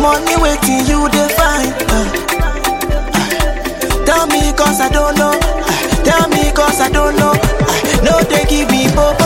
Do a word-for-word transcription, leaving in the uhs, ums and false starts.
money waiting you define. Uh, uh, tell me cause I don't know. Uh, tell me cause I don't know. Uh, no, they give me pop.